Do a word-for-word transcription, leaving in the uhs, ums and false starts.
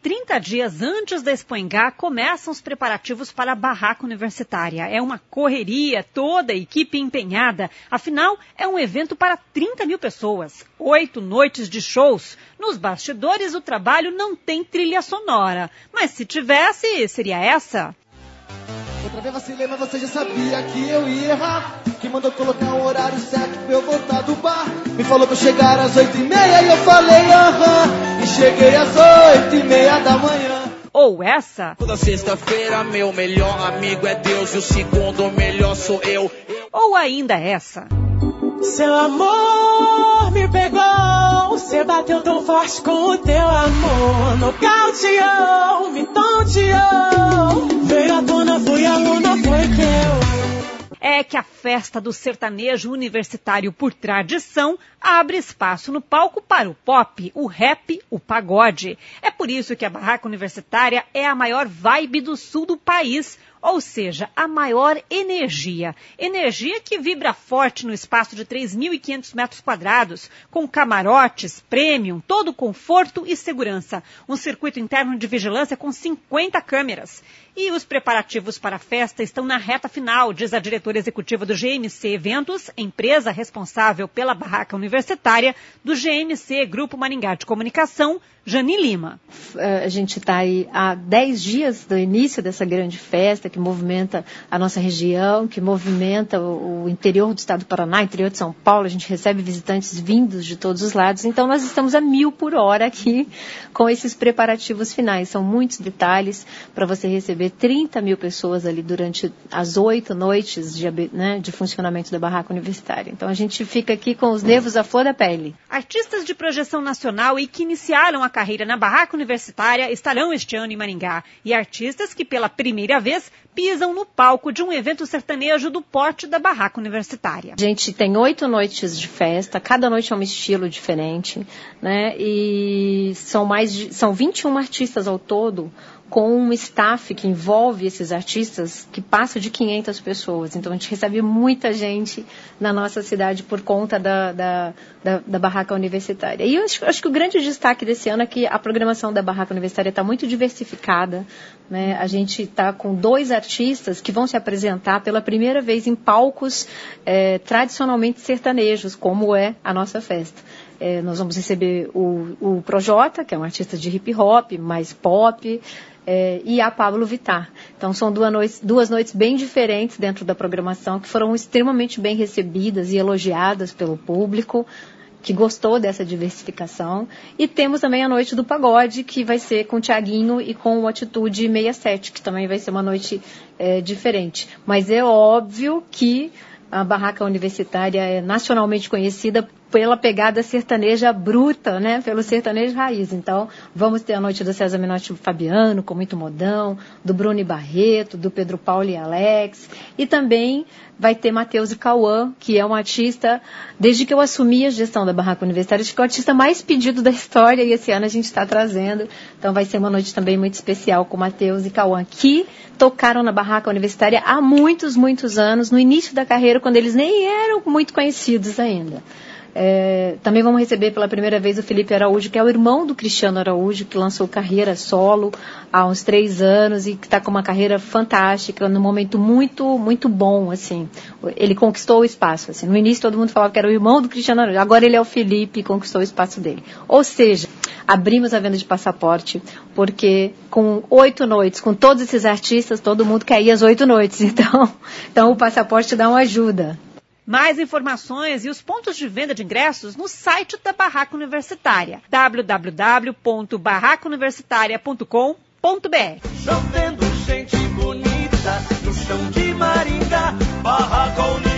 trinta dias antes da Expo Engá, começam os preparativos para a Barraca Universitária. É uma correria, toda a equipe empenhada. Afinal, é um evento para trinta mil pessoas. Oito noites de shows. Nos bastidores, o trabalho não tem trilha sonora. Mas se tivesse, seria essa. Outra vez vacilei, mas você já sabia que eu ia errar. Que mandou colocar um horário certo pra eu voltar do bar. Me falou pra eu chegar às oito e meia e eu falei aham. E cheguei às oito e meia da manhã. Ou essa. Toda sexta-feira meu melhor amigo é Deus e o segundo melhor sou eu. Ou ainda essa. Seu amor me pegou, você bateu tão forte com o teu amor. Nocauteou, me tonteou, veio à tona, fui aluna, foi que eu. É que a festa do sertanejo universitário, por tradição, abre espaço no palco para o pop, o rap, o pagode. É por isso que a Barraca Universitária é a maior vibe do sul do país, ou seja, a maior energia. Energia que vibra forte no espaço de três mil e quinhentos metros quadrados, com camarotes, premium, todo conforto e segurança. Um circuito interno de vigilância com cinquenta câmeras. E os preparativos para a festa estão na reta final, diz a diretora executiva do G M C Eventos, empresa responsável pela Barraca Universitária, do G M C Grupo Maringá de Comunicação, Jani Lima. A gente está aí há dez dias do início dessa grande festa que movimenta a nossa região, que movimenta o, o interior do estado do Paraná, interior de São Paulo. A gente recebe visitantes vindos de todos os lados. Então, nós estamos a mil por hora aqui com esses preparativos finais. São muitos detalhes para você receber trinta mil pessoas ali durante as oito noites de, né, de funcionamento da Barraca Universitária. Então, a gente fica aqui com os nervos à flor da pele. Artistas de projeção nacional e que iniciaram a carreira na Barraca Universitária estarão este ano em Maringá. E artistas que pela primeira vez pisam no palco de um evento sertanejo do porte da Barraca Universitária. A gente tem oito noites de festa, cada noite é um estilo diferente, né? E são mais de, são vinte e um artistas ao todo, com um staff que envolve esses artistas que passa de quinhentas pessoas. Então, a gente recebe muita gente na nossa cidade por conta da, da, da, da Barraca Universitária. E eu acho, acho que o grande destaque desse ano é que a programação da Barraca Universitária está muito diversificada, né? A gente está com dois artistas que vão se apresentar pela primeira vez em palcos é, tradicionalmente sertanejos, como é a nossa festa. É, nós vamos receber o, o Projota, que é um artista de hip hop, mais pop, é, e a Pablo Vittar. Então são duas noites, duas noites bem diferentes dentro da programação, que foram extremamente bem recebidas e elogiadas pelo público, que gostou dessa diversificação. E temos também a noite do pagode, que vai ser com o Thiaguinho e com o Atitude sessenta e sete, que também vai ser uma noite é, diferente. Mas é óbvio que a Barraca Universitária é nacionalmente conhecida pela pegada sertaneja bruta, né? Pelo sertanejo raiz. Então, vamos ter a noite do César Menotti e Fabiano, com muito modão, do Bruno e Barreto, do Pedro Paulo e Alex. E também vai ter Matheus e Cauã, que é um artista, desde que eu assumi a gestão da Barraca Universitária, acho que é o artista mais pedido da história, e esse ano a gente está trazendo. Então, vai ser uma noite também muito especial com Matheus e Cauã, que tocaram na Barraca Universitária há muitos, muitos anos, no início da carreira, quando eles nem eram muito conhecidos ainda. É, também vamos receber pela primeira vez o Felipe Araújo, que é o irmão do Cristiano Araújo, que lançou carreira solo há uns três anos e que está com uma carreira fantástica, num momento muito, muito bom, assim. Ele conquistou o espaço, assim. No início todo mundo falava que era o irmão do Cristiano Araújo, agora ele é o Felipe e conquistou o espaço dele. Ou seja, abrimos a venda de passaporte, porque com oito noites, com todos esses artistas, todo mundo quer ir às oito noites, então, então o passaporte dá uma ajuda. Mais informações e os pontos de venda de ingressos no site da Barraca Universitária, w w w ponto barraca universitária ponto com ponto b r. Chovendo gente bonita no chão de Maringá, Barraca Universitária.